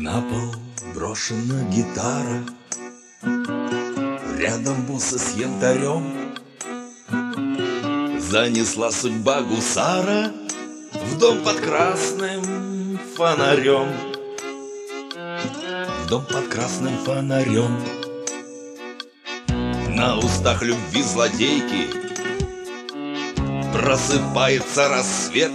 На пол брошена гитара, рядом бусы с янтарем. Занесла судьба гусара в дом под красным фонарем. В дом под красным фонарем. На устах любви злодейки просыпается рассвет.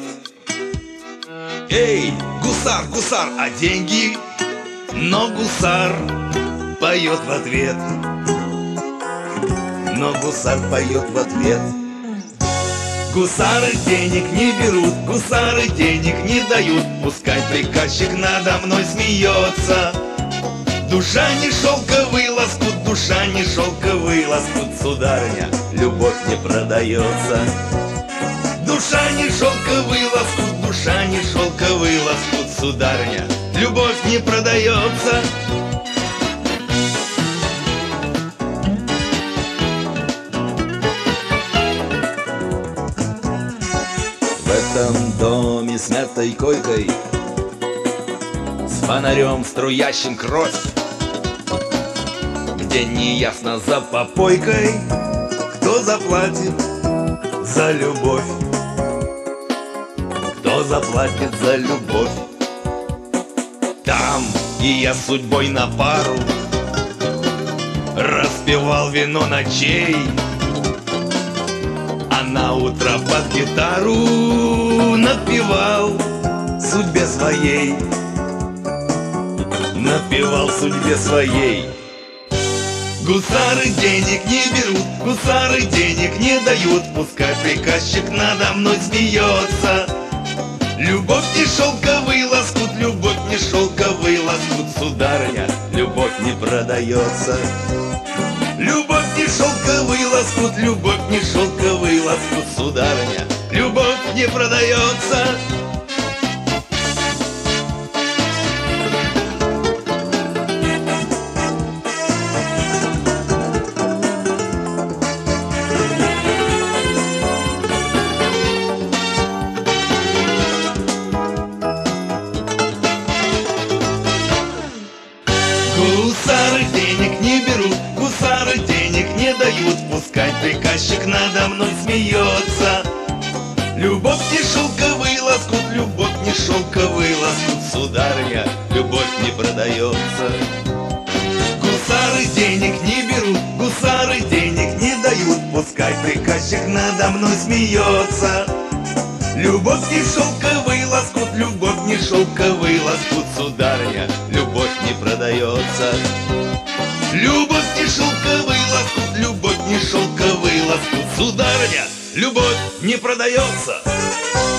Эй, гусар, гусар, а деньги? Но гусар поет в ответ. Но гусар поет в ответ. Гусары денег не берут, гусары денег не дают. Пускай приказчик надо мной смеется. Душа не шелковый лоскут, душа не шелковый лоскут, сударыня, любовь не продается. Душа не шелковый лоскут, душа не шелковый лоскут, сударыня, любовь не продается. В этом доме с мятой койкой, с фонарем, струящим кровь, где неясно за попойкой, кто заплатит за любовь. Кто заплатит за любовь? Там и я судьбой на пару распивал вино ночей, а на утро под гитару напевал судьбе своей. Напевал судьбе своей. Гусары денег не берут, гусары денег не дают. Пускай приказчик надо мной смеется. Любовь не шелковый лоскут, любовь не шелковый лоскут, сударыня, любовь не продается. Любовь не шелковый лоскут, любовь не шелковый лоскут, сударыня, любовь не продается. Гусары денег не берут, гусары денег не дают. Пускай приказчик надо мной смеется. Любовь не шелковый лоскут, любовь не шелковый лоскут, сударыня, любовь не продается. Гусары денег не берут, гусары денег не дают. Пускай приказчик надо мной смеется. Любовь не шелковый лоскут, любовь не шелковый лоскут, сударыня, любовь не продается. Любовь не шелковый лоскут, любовь не шелковый лоскут, сударыня, любовь не продается.